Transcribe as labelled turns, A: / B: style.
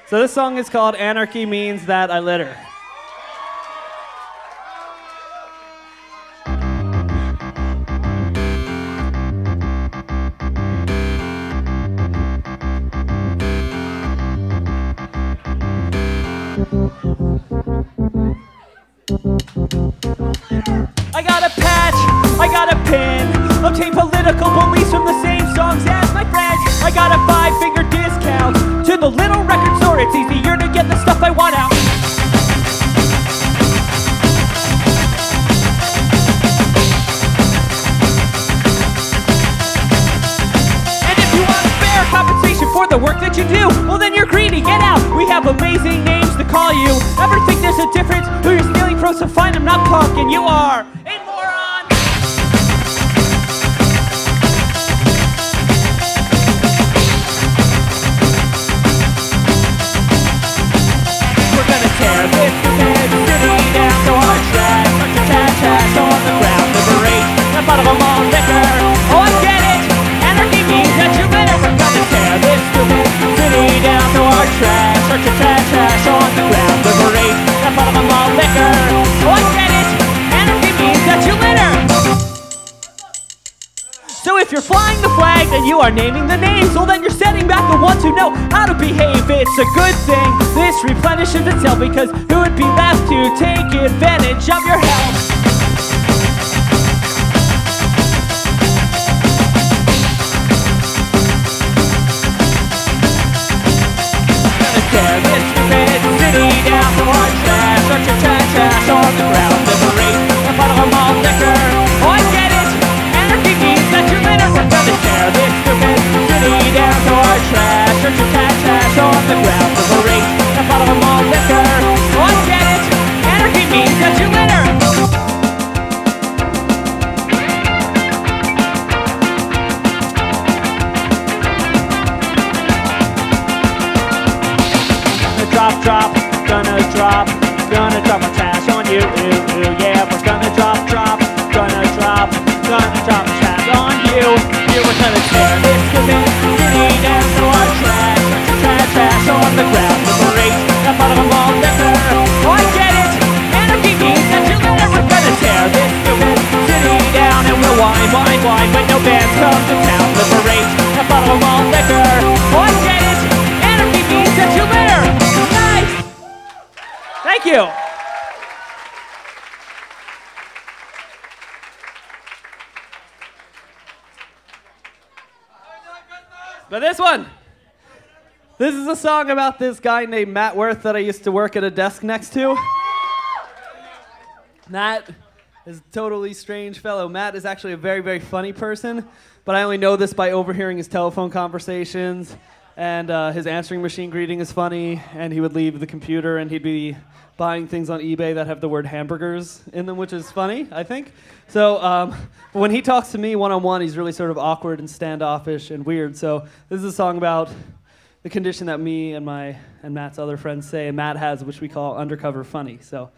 A: So this song is called Anarchy Means That I Litter. I got a patch, I got a pin, obtain political beliefs from the same songs as my friends. I got a 5-finger discount to the little record store. It's easier to get the stuff I want out. And if you want fair compensation for the work that you do, well then you're greedy, get out. We have amazing names to call you. Ever think there's a difference who you're stealing from? So fine, I'm not punk and you are a moron. We're gonna tear this stupid city down so our trash, bunch of trash on the ground. Liberate the bottom of all liquor. Oh, I get it. Anarchy means that you litter. We're gonna tear this stupid city down so our trash, bunch of trash on the ground. Liberate the bottom of all liquor. Oh, I get it. Anarchy means that you litter. So if you're flying the flag, then you are naming the names. Well, then you're setting back the ones who know how to behave. It's a good thing this replenishes itself, because who would be left to take advantage of your health? Gonna tear this stupid city down so our trash, bunch of trash on the ground. Liberate the bottom of all liquor. Oh, I get it. Anarchy means that you litter. We're gonna tear this stupid city down so our trash, bunch of trash on the ground. Liberate the bottom of all liquor. Oh, I get it. Anarchy means that you litter. Gonna drop a trash on you, yeah, we're gonna drop a trash on you. We're gonna tear this stupid city down so our trash on the ground. Liberate the bottom of all liquor. Oh, I get it. Anarchy means that you litter. We're gonna tear this stupid city down and we'll whine when no bands come to town. Liberate the bottom of all liquor. Oh, I get it. Anarchy means that you litter. Nice. Thank you. But this is a song about this guy named Matt Worth that I used to work at a desk next to. Matt is a totally strange fellow. Matt is actually a very, very funny person, but I only know this by overhearing his telephone conversations, and his answering machine greeting is funny, and he would leave the computer and he'd be buying things on eBay that have the word hamburgers in them, which is funny, I think. So when he talks to me one-on-one, he's really sort of awkward and standoffish and weird. So this is a song about the condition that me and Matt's other friends say, and Matt has, which we call undercover funny. So